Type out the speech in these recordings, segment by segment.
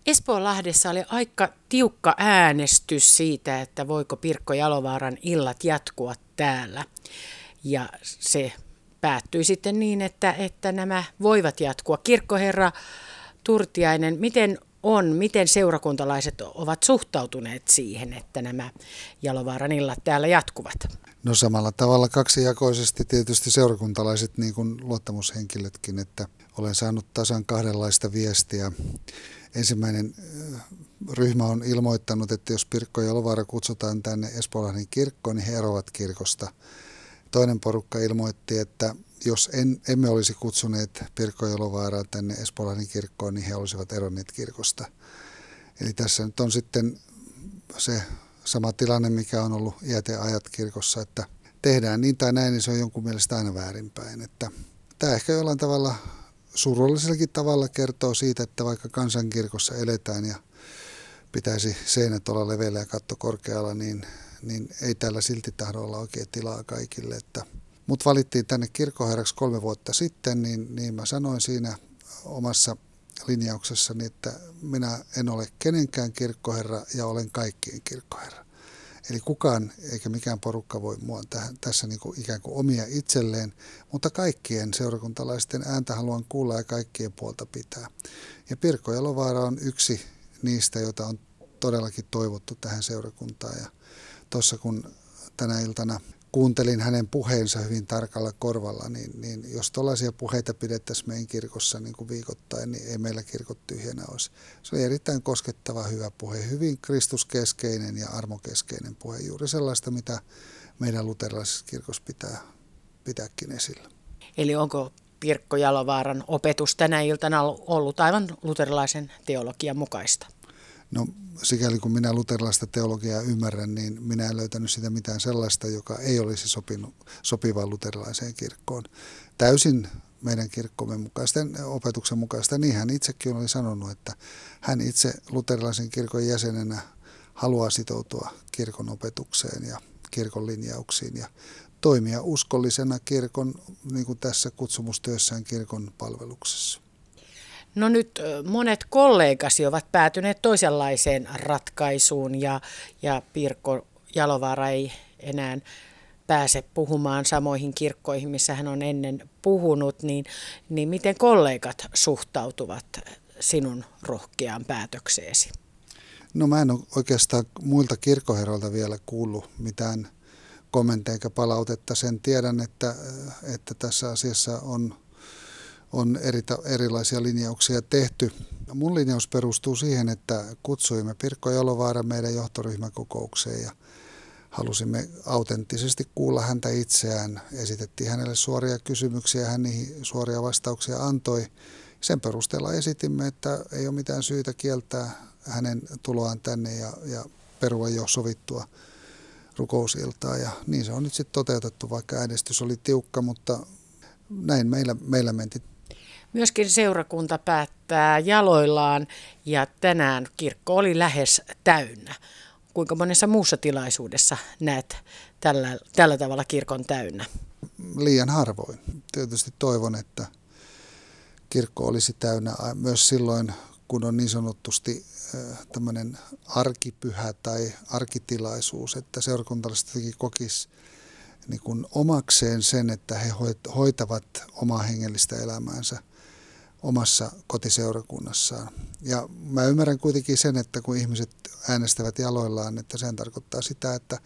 Espoonlahdessa oli aika tiukka äänestys siitä, että voiko Pirkko Jalovaaran illat jatkua täällä. Ja se päättyi sitten niin, että nämä voivat jatkua. Kirkkoherra Turtiainen, miten seurakuntalaiset ovat suhtautuneet siihen, että nämä Jalovaaran illat täällä jatkuvat? No samalla tavalla kaksijakoisesti tietysti seurakuntalaiset niin kuin luottamushenkilötkin, että olen saanut tasan kahdenlaista viestiä. Ensimmäinen ryhmä on ilmoittanut, että jos Pirkko Jalovaara kutsutaan tänne Espoonlahden kirkkoon, niin he eroavat kirkosta. Toinen porukka ilmoitti, että jos emme olisi kutsuneet Pirkko Jalovaaraa tänne Espoonlahden kirkkoon, niin he olisivat eronneet kirkosta. Eli tässä nyt on sitten se sama tilanne, mikä on ollut iät ja ajat kirkossa, että tehdään niin tai näin, niin se on jonkun mielestä aina väärinpäin. Että tämä ehkä jollain tavalla surullisellakin tavalla kertoo siitä, että vaikka kansankirkossa eletään ja pitäisi seinät olla leveillä ja katto korkealla, niin ei täällä silti tahdo olla oikein tilaa kaikille. Mut valittiin tänne kirkkoherraksi 3 vuotta sitten, niin mä sanoin siinä omassa linjauksessani, että minä en ole kenenkään kirkkoherra ja olen kaikkien kirkkoherra. Eli kukaan eikä mikään porukka voi mua tässä niin kuin ikään kuin omia itselleen, mutta kaikkien seurakuntalaisten ääntä haluan kuulla ja kaikkien puolta pitää. Ja Pirkko Jalovaara on yksi niistä, joita on todellakin toivottu tähän seurakuntaan. Ja tuossa kun tänä iltana kuuntelin hänen puheensa hyvin tarkalla korvalla, niin jos tuollaisia puheita pidettäisiin meidän kirkossa niin kuin viikoittain, niin ei meillä kirkot tyhjänä olisi. Se oli erittäin koskettava, hyvä puhe, hyvin kristuskeskeinen ja armokeskeinen puhe, juuri sellaista, mitä meidän luterilaisessa kirkossa pitääkin esillä. Eli onko Pirkko Jalovaaran opetus tänä iltana ollut aivan luterilaisen teologian mukaista? No sikäli kun minä luterilaista teologiaa ymmärrän, niin minä en löytänyt sitä mitään sellaista, joka ei olisi sopivaa luterilaiseen kirkkoon. Täysin meidän kirkkomme mukaisten opetuksen mukaista, niin hän itsekin oli sanonut, että hän itse luterilaisen kirkon jäsenenä haluaa sitoutua kirkon opetukseen ja kirkon linjauksiin ja toimia uskollisena kirkon, niin kuin tässä kutsumustyössään kirkon palveluksessa. No nyt monet kollegasi ovat päätyneet toisenlaiseen ratkaisuun ja Pirkko Jalovaara ei enää pääse puhumaan samoihin kirkkoihin, missä hän on ennen puhunut, niin miten kollegat suhtautuvat sinun rohkeaan päätökseesi? No mä en ole oikeastaan muilta kirkkoherroilta vielä kuullut mitään kommentteja eikä palautetta. Sen tiedän, että tässä asiassa on erilaisia linjauksia tehty. Mun linjaus perustuu siihen, että kutsuimme Pirkko Jalovaaran meidän johtoryhmäkokoukseen ja halusimme autenttisesti kuulla häntä itseään. Esitettiin hänelle suoria kysymyksiä, hän niihin suoria vastauksia antoi. Sen perusteella esitimme, että ei ole mitään syytä kieltää hänen tuloaan tänne ja perua jo sovittua rukousiltaa. Ja niin se on nyt sitten toteutettu, vaikka äänestys oli tiukka, mutta näin meillä mentiin. Myöskin seurakunta päättää jaloillaan ja tänään kirkko oli lähes täynnä. Kuinka monessa muussa tilaisuudessa näet tällä tavalla kirkon täynnä? Liian harvoin. Tietysti toivon, että kirkko olisi täynnä myös silloin, kun on niin sanotusti tämmöinen arkipyhä tai arkitilaisuus, että seurakuntalaiset kokisi niin kuin omakseen sen, että he hoitavat omaa hengellistä elämäänsä omassa kotiseurakunnassaan. Ja mä ymmärrän kuitenkin sen, että kun ihmiset äänestävät jaloillaan, että sen tarkoittaa sitä, että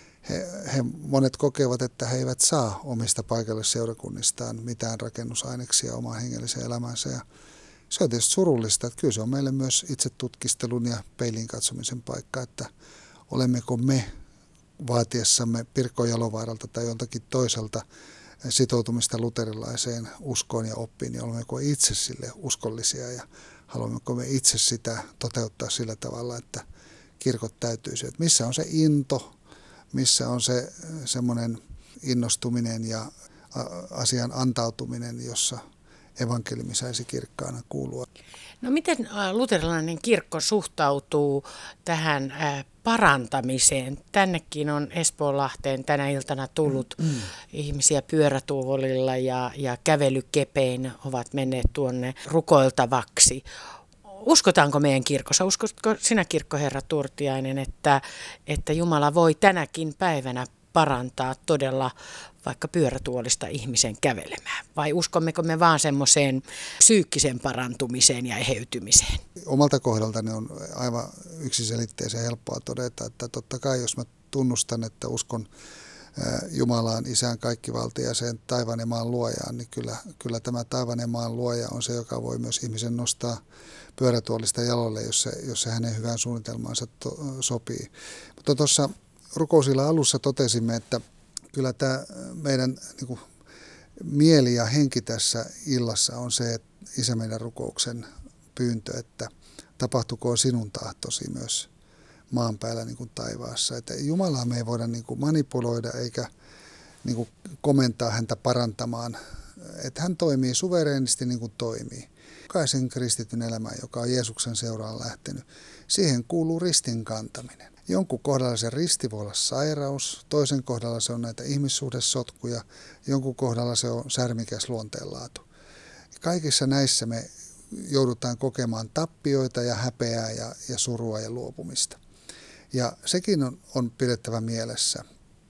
he monet kokevat, että he eivät saa omista paikallisseurakunnistaan mitään rakennusaineksia omaan hengelliseen elämäänsä. Ja se on tietysti surullista, että kyllä se on meille myös itse tutkistelun ja peiliin katsomisen paikka, että olemmeko me vaatiessamme Pirkko Jalovaaralta tai joltakin toiselta sitoutumista luterilaiseen uskoon ja oppiin, niin olemmeko itse sille uskollisia ja haluammeko me itse sitä toteuttaa sillä tavalla, että kirkot täytyisi. Että missä on se into, missä on se semmoinen innostuminen ja asian antautuminen, jossa evankeliumi saisi kirkkaana kuulua. No miten luterilainen kirkko suhtautuu tähän parantamiseen? Tännekin on Espoonlahteen tänä iltana tullut ihmisiä pyörätuolilla ja kävelykepein ovat menneet tuonne rukoiltavaksi. uskotaanko meidän kirkossa, uskotko sinä kirkkoherra Turtiainen, että Jumala voi tänäkin päivänä parantaa todella vaikka pyörätuolista ihmisen kävelemään? Vai uskommeko me vaan semmoiseen psyykkisen parantumiseen ja eheytymiseen? Omalta kohdaltani on aivan yksiselitteisen helppoa todeta, että totta kai jos mä tunnustan, että uskon Jumalaan, Isään kaikkivaltiaseen, taivaan ja maan luojaan, niin kyllä tämä taivaan ja maan luoja on se, joka voi myös ihmisen nostaa pyörätuolista jalolle, jos se hänen hyvään suunnitelmaansa sopii. Mutta tuossa rukousillan alussa totesimme, että kyllä tämä meidän niin kuin mieli ja henki tässä illassa on se, että Isä meidän rukouksen pyyntö, että tapahtukoon sinun tahtosi myös maan päällä niin kuin taivaassa. Että Jumalaa me ei voida niin kuin manipuloida eikä niin kuin komentaa häntä parantamaan. Että hän toimii suvereenisti niin kuin toimii. Jokaisen kristityn elämään, joka on Jeesuksen seuraan lähtenyt, siihen kuuluu ristin kantaminen. Jonkun kohdalla se risti voi olla sairaus, toisen kohdalla se on näitä ihmissuhdesotkuja, jonkun kohdalla se on särmikäs luonteenlaatu. Kaikissa näissä me joudutaan kokemaan tappioita ja häpeää ja surua ja luopumista. Ja sekin on pidettävä mielessä,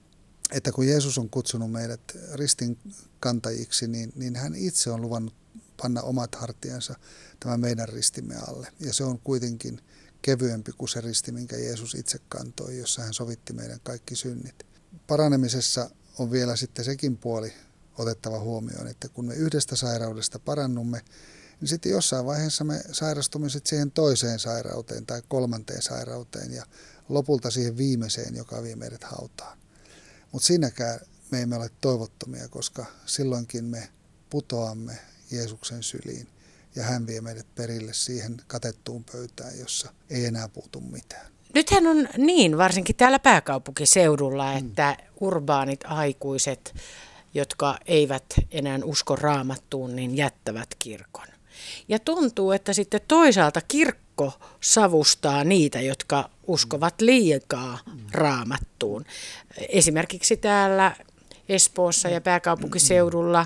että kun Jeesus on kutsunut meidät ristin kantajiksi, niin hän itse on luvannut panna omat hartiansa tämän meidän ristimme alle. Ja se on kuitenkin kevyempi kuin se risti, minkä Jeesus itse kantoi, jossa hän sovitti meidän kaikki synnit. Paranemisessa on vielä sitten sekin puoli otettava huomioon, että kun me yhdestä sairaudesta parannumme, niin sitten jossain vaiheessa me sairastumme sitten siihen toiseen sairauteen tai kolmanteen sairauteen ja lopulta siihen viimeiseen, joka vie meidät hautaan. Mutta siinäkään me emme ole toivottomia, koska silloinkin me putoamme Jeesuksen syliin ja hän vie meidät perille siihen katettuun pöytään, jossa ei enää puutu mitään. Nythän on niin, varsinkin täällä pääkaupunkiseudulla, että urbaanit aikuiset, jotka eivät enää usko Raamattuun, niin jättävät kirkon. Ja tuntuu, että sitten toisaalta kirkko savustaa niitä, jotka uskovat liikaa Raamattuun. Esimerkiksi täällä Espoossa ja pääkaupunkiseudulla,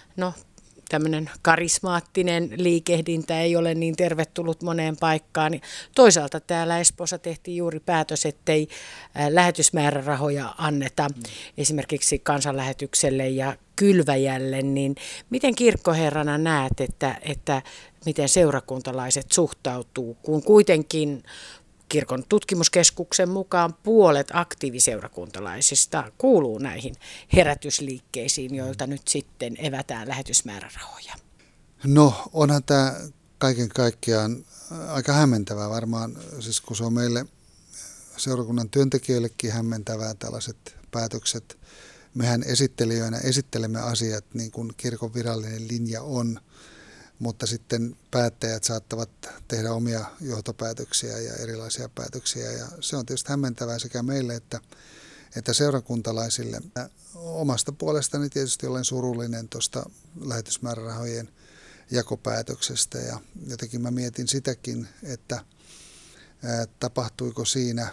tämmöinen karismaattinen liikehdintä ei ole niin tervetullut moneen paikkaan. Toisaalta täällä Espoossa tehtiin juuri päätös, ettei lähetysmäärärahoja anneta esimerkiksi kansanlähetykselle ja Kylväjälle. Niin miten kirkkoherrana näet, että miten seurakuntalaiset suhtautuu, kun kuitenkin Kirkon tutkimuskeskuksen mukaan puolet aktiiviseurakuntalaisista kuuluu näihin herätysliikkeisiin, joilta nyt sitten evätään lähetysmäärärahoja? No, onhan tämä kaiken kaikkiaan aika hämmentävää varmaan, siis kun se on meille seurakunnan työntekijöillekin hämmentävää tällaiset päätökset. Mehän esittelijöinä esittelemme asiat niin kuin kirkon virallinen linja on, mutta sitten päättäjät saattavat tehdä omia johtopäätöksiä ja erilaisia päätöksiä. Ja se on tietysti hämmentävää sekä meille että seurakuntalaisille. Omasta puolestani tietysti olen surullinen tuosta lähetysmäärärahojen jakopäätöksestä. Ja jotenkin mä mietin sitäkin, että tapahtuiko siinä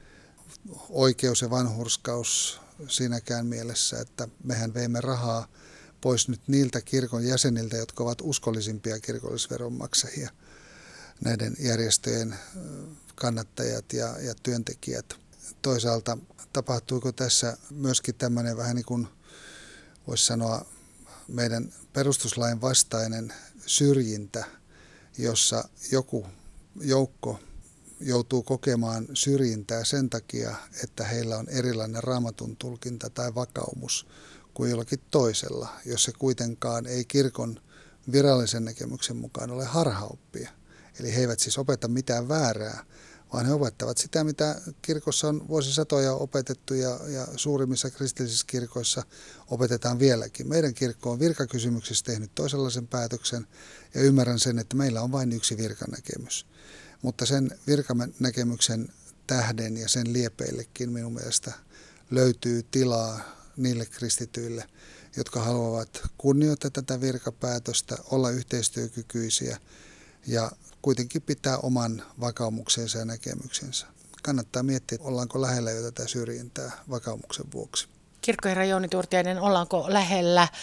oikeus ja vanhurskaus siinäkään mielessä, että mehän veimme rahaa pois nyt niiltä kirkon jäseniltä, jotka ovat uskollisimpia kirkollisveronmaksajia, näiden järjestöjen kannattajat ja työntekijät. Toisaalta tapahtuiko tässä myöskin tämmöinen vähän niin kuin voisi sanoa meidän perustuslain vastainen syrjintä, jossa joku joukko joutuu kokemaan syrjintää sen takia, että heillä on erilainen raamatun tulkinta tai vakaumus kuin jollakin toisella, jos se kuitenkaan ei kirkon virallisen näkemyksen mukaan ole harhaoppia. Eli he eivät siis opeta mitään väärää, vaan he opettavat sitä, mitä kirkossa on vuosisatoja opetettu ja suurimmissa kristillisissä kirkoissa opetetaan vieläkin. Meidän kirkko on virkakysymyksissä tehnyt toisenlaisen päätöksen ja ymmärrän sen, että meillä on vain yksi virkanäkemys. Mutta sen virkanäkemyksen tähden ja sen liepeillekin minun mielestä löytyy tilaa niille kristityille, jotka haluavat kunnioittaa tätä virkapäätöstä, olla yhteistyökykyisiä ja kuitenkin pitää oman vakaumuksensa ja näkemyksensä. Kannattaa miettiä, ollaanko lähellä jo tätä syrjintää vakaumuksen vuoksi. Kirkkoherra Jouni Turtiainen, ollaanko lähellä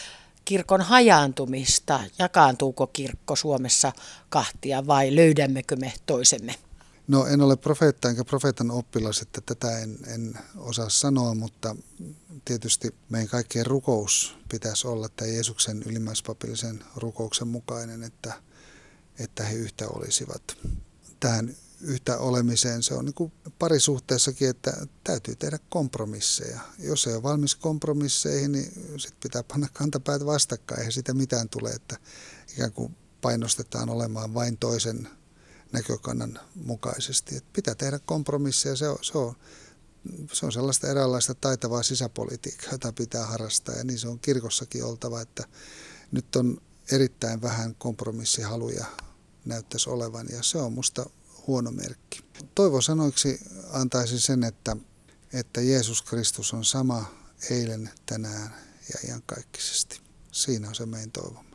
kirkon hajaantumista? Jakaantuuko kirkko Suomessa kahtia vai löydämmekö me toisemme? No en ole profeetta enkä profeetan oppilas, että tätä en osaa sanoa, mutta tietysti meidän kaikkien rukous pitäisi olla tämä Jeesuksen ylimmäispapillisen rukouksen mukainen, että he yhtä olisivat. Tähän yhtä olemiseen se on niin kuin parisuhteessakin, että täytyy tehdä kompromisseja. Jos ei ole valmis kompromisseihin, niin sitten pitää panna kantapäät vastakkain. Eihän sitä mitään tule, että ikään kuin painostetaan olemaan vain toisen näkökannan mukaisesti. Että pitää tehdä kompromisseja. Se on sellaista eräänlaista taitavaa sisäpolitiikkaa, jota pitää harrastaa. Ja niin se on kirkossakin oltava, että nyt on erittäin vähän kompromissihaluja näyttäisi olevan. Ja se on musta huono merkki. Toivosanoiksi antaisin sen, että Jeesus Kristus on sama eilen, tänään ja iankaikkisesti. Siinä on se meidän toivomme.